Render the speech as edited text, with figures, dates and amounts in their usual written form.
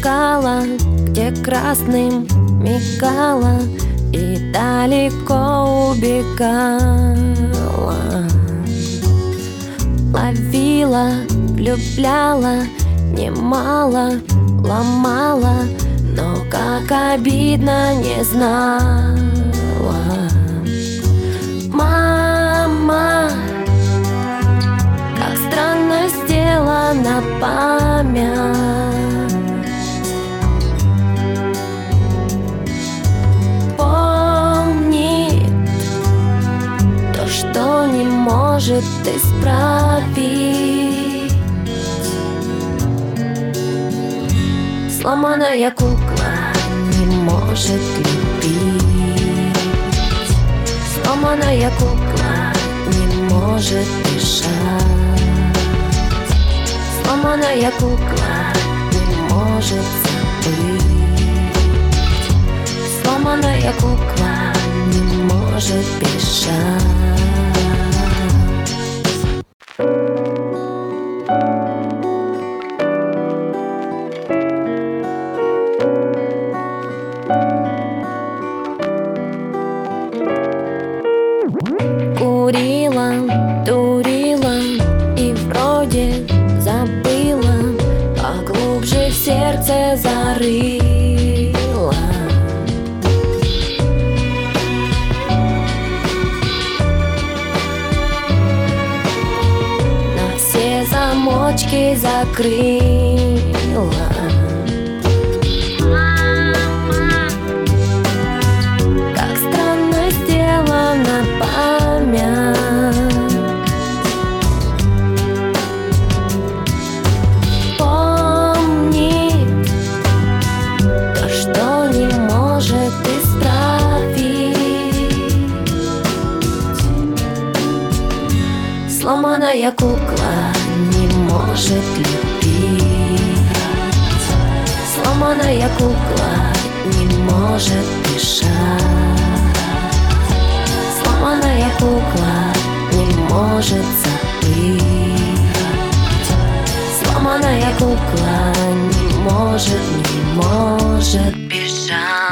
зеркало, где красным мигала и далеко убегала. Ловила, влюбляла, немало ломала, но как обидно не знала. Мама, как странно сделана память. Помнит то, что не может исправить. Сломанная кукла не может любить. Сломанная кукла не может дышать. Сломанная кукла не может забыть. Сломанная кукла не может бежать. Курила, дурила и вроде забыла, поглубже в сердце зарыла. На все замочки закрыла. Помнит то, что не может исправить. Сломанная кукла не может любить. Сломанная кукла не может дышать. Сломанная кукла не может забыть. Сломанная кукла не может бежать.